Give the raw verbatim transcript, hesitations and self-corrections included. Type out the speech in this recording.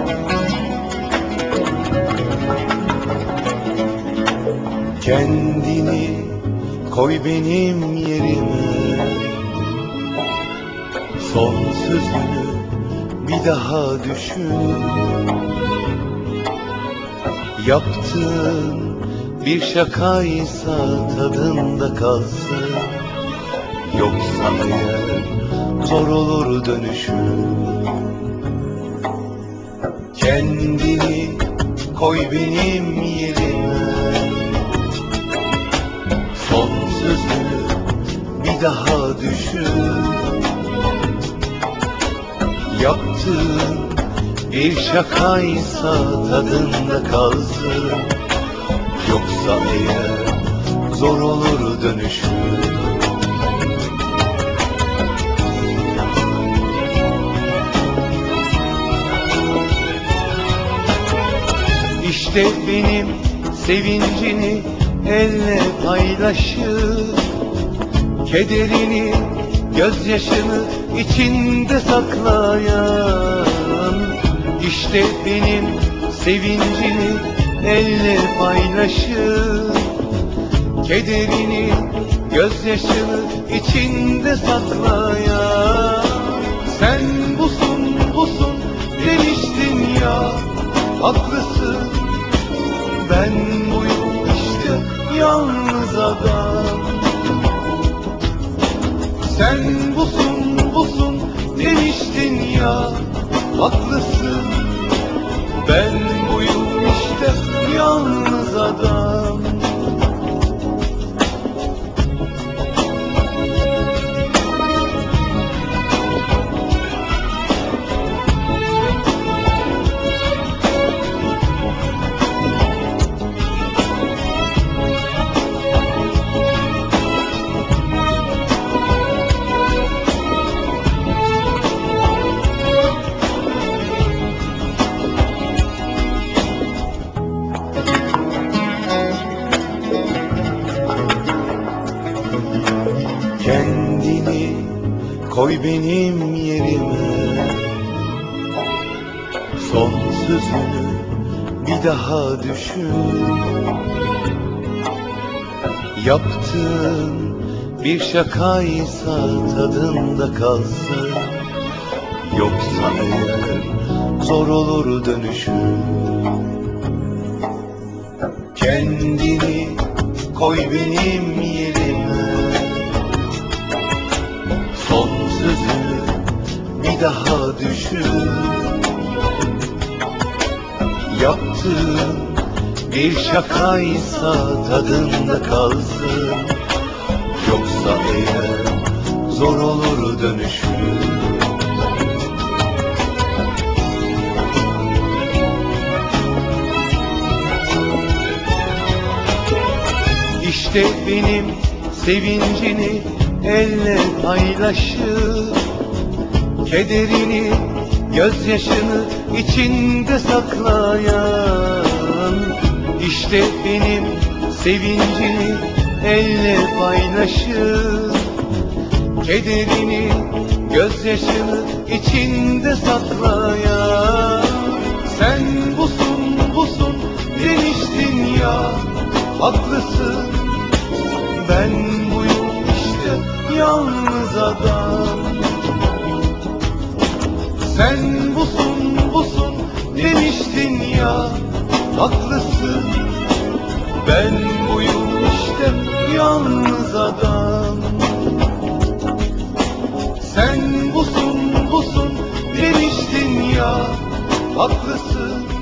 Kendini koy benim yerime, son sözünü bir daha düşün. Yaptığın bir şakaysa tadında kalsın, yoksa eğer zor olur dönüşün. Kendini koy benim yerime, son sözünü bir daha düşün. Yaptığın bir şakaysa tadında kalsın, yoksa eğer zor olur dönüşün. İşte benim sevincini elle paylaşıp, kederini, gözyaşını içinde saklayan. İşte benim sevincini elle paylaşıp, kederini, gözyaşını içinde saklayan. Sen busun busun demiştin ya, haklısın. Ben buyum işte yalnız adam. Sen busun busun demiştin ya, haklısın. Ben buyum işte yalnız adam. Kendini koy benim yerime, son sözünü bir daha düşün. Yaptığın bir şakaysa tadında kalsın, yoksa eğer zor olur dönüşün. Kendini koy benim yerime, son sözünü bir daha düşün. Yaptığın bir şakaysa tadında kalsın, yoksa eğer zor olur dönüşün. İşte benim sevincini elle paylaşıp, kederini, gözyaşını içinde saklayan. İşte benim sevincini elle paylaşıp, kederini, gözyaşını içinde saklayan. Sen busun busun demiştin ya, haklısın. Ben buyum işte yalnız adam. Sen busun busun demiştin ya, haklısın. Ben buyum işte yalnız adam. Sen busun busun demiştin ya, haklısın.